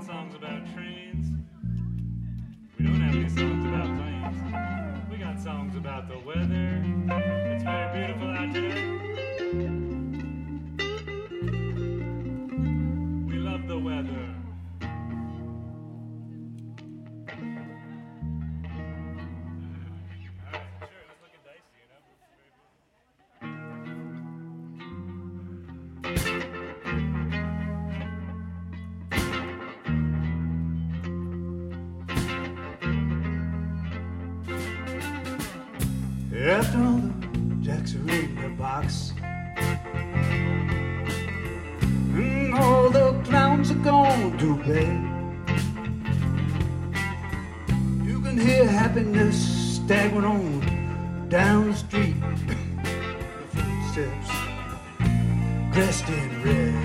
got songs about trains. We don't have any songs about planes. We got songs about the weather. It's very beautiful out today. We love the weather. After all the jacks are in the box and all the clowns are gone to bed, you can hear happiness staggering on down the street. The footsteps dressed in red,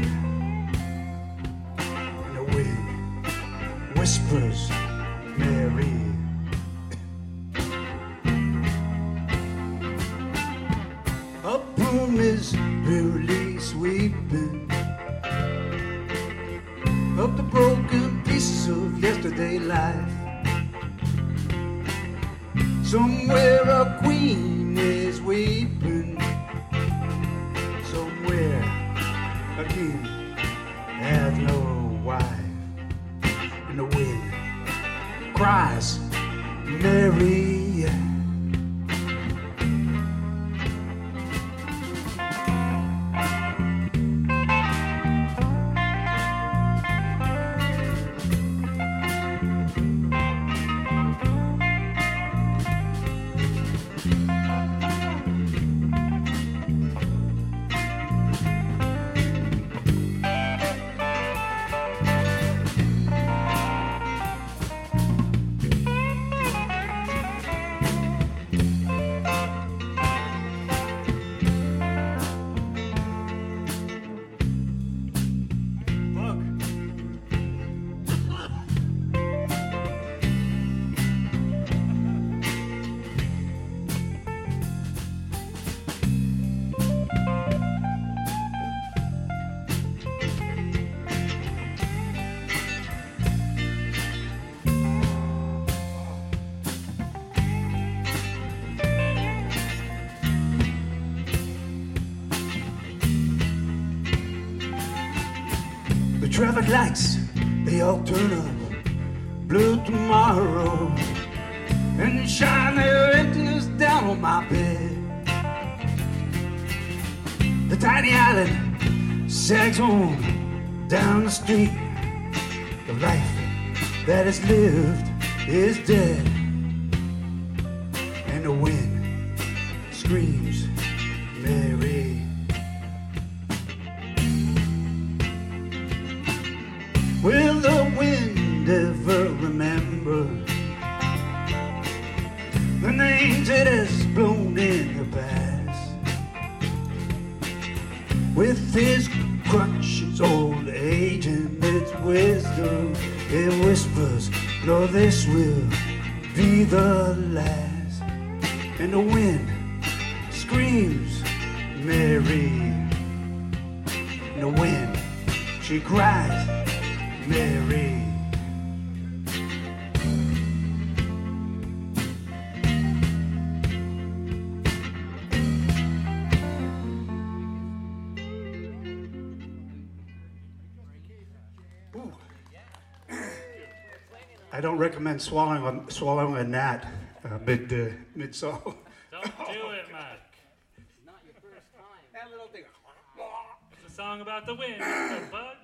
and the wind whispers Mary. A broom is wearily sweeping up the broken pieces of yesterday life. Somewhere a queen is weeping, somewhere a king has no wife, and the wind cries Mary. Traffic lights, they all turn up blue tomorrow and shine their emptiness down on my bed. The tiny island sags on down the street. The life that is lived is dead, and the wind screams Mary. Will the wind ever remember the names it has blown in the past? With his crutches, old age, and its wisdom, it whispers, no, this will be the last. And the wind screams Mary. And the wind, she cries Mary. Ooh. I don't recommend swallowing a gnat mid song. Don't do it, Mike. Not your first time. That little thing. It's a song about the wind, the bugs.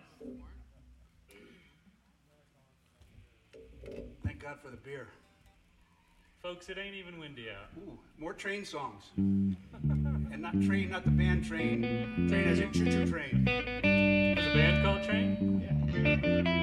Thank God for the beer. Folks, it ain't even windy out. Ooh, more train songs. And not train, not the band Train. Train as in choo-choo train. There's a band called Train? Yeah.